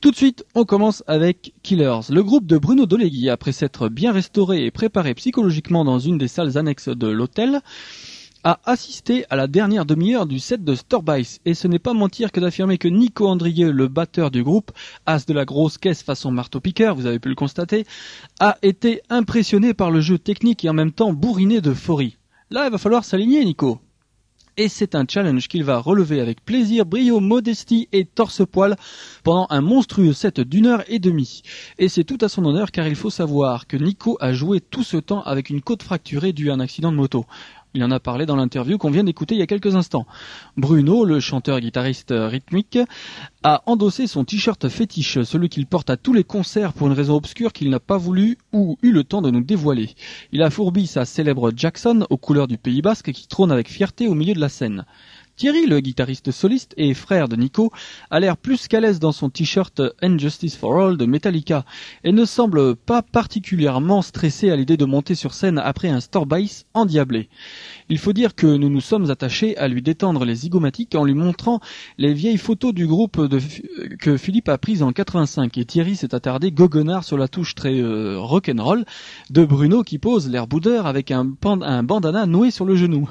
Tout de suite, on commence avec Killers. Le groupe de Bruno Dolegui, après s'être bien restauré et préparé psychologiquement dans une des salles annexes de l'hôtel, a assisté à la dernière demi-heure du set de Storbice. Et ce n'est pas mentir que d'affirmer que Nico Andrieux, le batteur du groupe, as de la grosse caisse façon marteau-piqueur, vous avez pu le constater, a été impressionné par le jeu technique et en même temps bourriné d'euphorie. Là, il va falloir s'aligner, Nico. Et c'est un challenge qu'il va relever avec plaisir, brio, modestie et torse-poil pendant un monstrueux set d'1h30. Et c'est tout à son honneur car il faut savoir que Nico a joué tout ce temps avec une côte fracturée due à un accident de moto. Il en a parlé dans l'interview qu'on vient d'écouter il y a quelques instants. Bruno, le chanteur-guitariste rythmique, a endossé son t-shirt fétiche, celui qu'il porte à tous les concerts pour une raison obscure qu'il n'a pas voulu ou eu le temps de nous dévoiler. Il a fourbi sa célèbre Jackson aux couleurs du Pays Basque qui trône avec fierté au milieu de la scène. Thierry, le guitariste soliste et frère de Nico, a l'air plus qu'à l'aise dans son t-shirt And Justice for All de Metallica et ne semble pas particulièrement stressé à l'idée de monter sur scène après un Storbice endiablé. Il faut dire que nous nous sommes attachés à lui détendre les zygomatiques en lui montrant les vieilles photos du groupe que Philippe a prises en 85 et Thierry s'est attardé goguenard sur la touche très rock'n'roll de Bruno qui pose l'air boudeur avec un bandana noué sur le genou.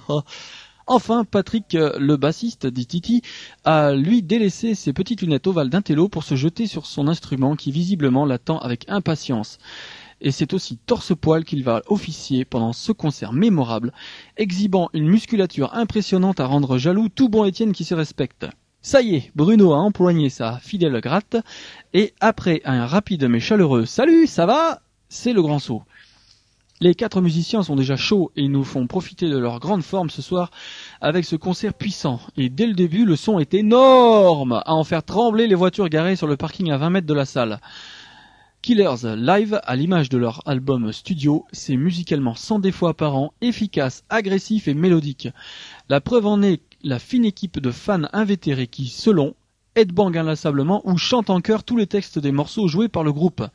Enfin, Patrick, le bassiste, dit Titi, a lui délaissé ses petites lunettes ovales d'intello pour se jeter sur son instrument qui visiblement l'attend avec impatience. Et c'est aussi torse-poil qu'il va officier pendant ce concert mémorable, exhibant une musculature impressionnante à rendre jaloux tout bon Étienne qui se respecte. Ça y est, Bruno a empoigné sa fidèle gratte, et après un rapide mais chaleureux « Salut, ça va ?» c'est le grand saut. Les 4 musiciens sont déjà chauds et ils nous font profiter de leur grande forme ce soir avec ce concert puissant. Et dès le début, le son est énorme, à en faire trembler les voitures garées sur le parking à 20 mètres de la salle. Killers live, à l'image de leur album studio, c'est musicalement sans défaut apparent, efficace, agressif et mélodique. La preuve en est la fine équipe de fans invétérés qui, selon, headbang inlassablement ou chantent en chœur tous les textes des morceaux joués par le groupe.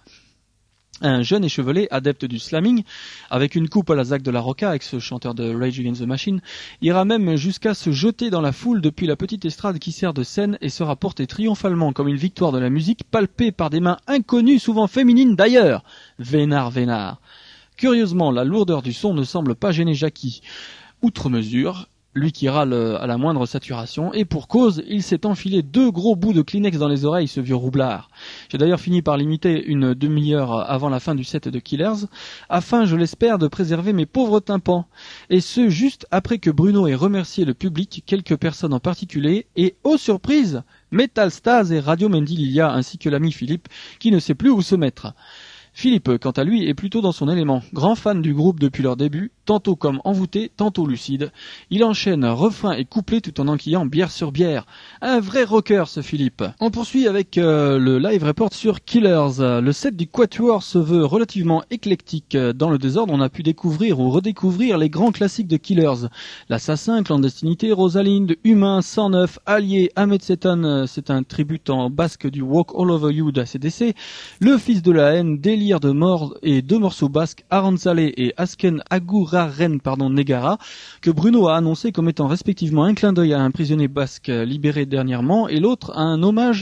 Un jeune échevelé, adepte du slamming, avec une coupe à la Zach de la Rocca, avec ce chanteur de Rage Against the Machine, ira même jusqu'à se jeter dans la foule depuis la petite estrade qui sert de scène et sera portée triomphalement comme une victoire de la musique palpée par des mains inconnues, souvent féminines d'ailleurs. Vénard, vénard. Curieusement, la lourdeur du son ne semble pas gêner Jackie. Outre mesure, lui qui râle à la moindre saturation, et pour cause, il s'est enfilé 2 gros bouts de Kleenex dans les oreilles, ce vieux roublard. J'ai d'ailleurs fini par l'imiter une demi-heure avant la fin du set de Killers, afin, je l'espère, de préserver mes pauvres tympans. Et ce, juste après que Bruno ait remercié le public, quelques personnes en particulier, et, oh surprise, Metal Stars et Radio Mendy-Lilia, ainsi que l'ami Philippe, qui ne sait plus où se mettre. Philippe, quant à lui, est plutôt dans son élément. Grand fan du groupe depuis leur début, tantôt comme envoûté, tantôt lucide. Il enchaîne refrain et couplet tout en enquillant bière sur bière. Un vrai rocker, ce Philippe. On poursuit avec le live report sur Killers. Le set du Quatuor se veut relativement éclectique. Dans le désordre, on a pu découvrir ou redécouvrir les grands classiques de Killers. L'Assassin, Clandestinité, Rosalinde, Humain, 109, Allié, Ahmed Setan, c'est un tribute en basque du Walk All Over You d'ACDC. Le Fils de la Haine, Délire de mort et 2 morceaux basques, Aranzale et Asken Aguraren, Negara, que Bruno a annoncé comme étant respectivement un clin d'œil à un prisonnier basque libéré dernièrement et l'autre un hommage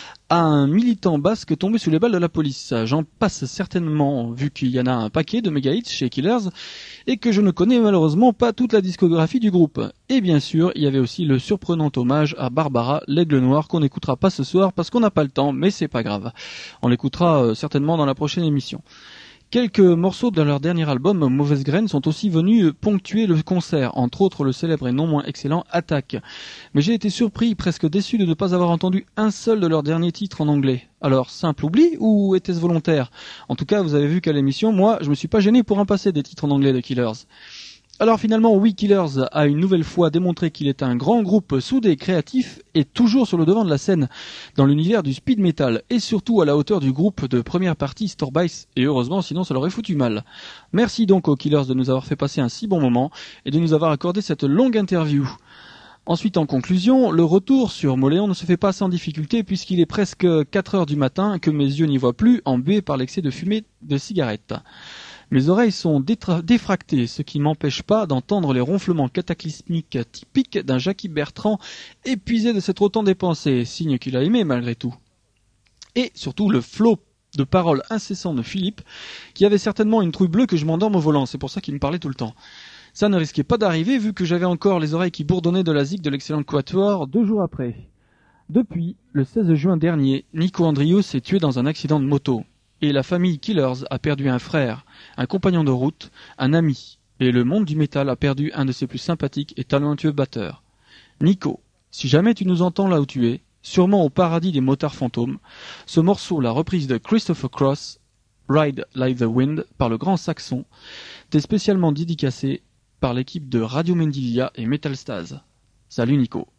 à un militant basque tombé sous les balles de la police. J'en passe certainement, vu qu'il y en a un paquet de méga hits chez Killers, et que je ne connais malheureusement pas toute la discographie du groupe. Et bien sûr, il y avait aussi le surprenant hommage à Barbara, l'aigle noir, qu'on n'écoutera pas ce soir parce qu'on n'a pas le temps, mais c'est pas grave. On l'écoutera certainement dans la prochaine émission. Quelques morceaux de leur dernier album, Mauvaise Graine, sont aussi venus ponctuer le concert, entre autres le célèbre et non moins excellent Attack. Mais j'ai été surpris, presque déçu de ne pas avoir entendu un seul de leurs derniers titres en anglais. Alors, simple oubli ou était-ce volontaire ? En tout cas, vous avez vu qu'à l'émission, moi, je me suis pas gêné pour en passer des titres en anglais de Killers. Alors finalement, oui, Killers a une nouvelle fois démontré qu'il est un grand groupe soudé, créatif et toujours sur le devant de la scène dans l'univers du speed metal et surtout à la hauteur du groupe de première partie Storbice et heureusement sinon ça leur aurait foutu mal. Merci donc aux Killers de nous avoir fait passer un si bon moment et de nous avoir accordé cette longue interview. Ensuite, en conclusion, le retour sur Moléon ne se fait pas sans difficulté puisqu'il est presque 4 heures du matin que mes yeux n'y voient plus, embués par l'excès de fumée de cigarettes. Mes oreilles sont défractées, ce qui m'empêche pas d'entendre les ronflements cataclysmiques typiques d'un Jackie Bertrand épuisé de s'être autant dépensé, signe qu'il a aimé malgré tout. et surtout le flot de paroles incessant de Philippe, qui avait certainement une trouille bleue que je m'endorme au volant, c'est pour ça qu'il me parlait tout le temps. Ça ne risquait pas d'arriver vu que j'avais encore les oreilles qui bourdonnaient de la zig de l'excellent Quatuor 2 jours après. Depuis, le 16 juin dernier, Nico Andrieux s'est tué dans un accident de moto, et la famille Killers a perdu un frère, un compagnon de route, un ami, et le monde du métal a perdu un de ses plus sympathiques et talentueux batteurs. Nico, si jamais tu nous entends là où tu es, sûrement au paradis des motards fantômes, ce morceau, la reprise de Christopher Cross, Ride Like the Wind, par le grand Saxon, t'est spécialement dédicacé par l'équipe de Radio Mendilia et Metal Staz. Salut Nico.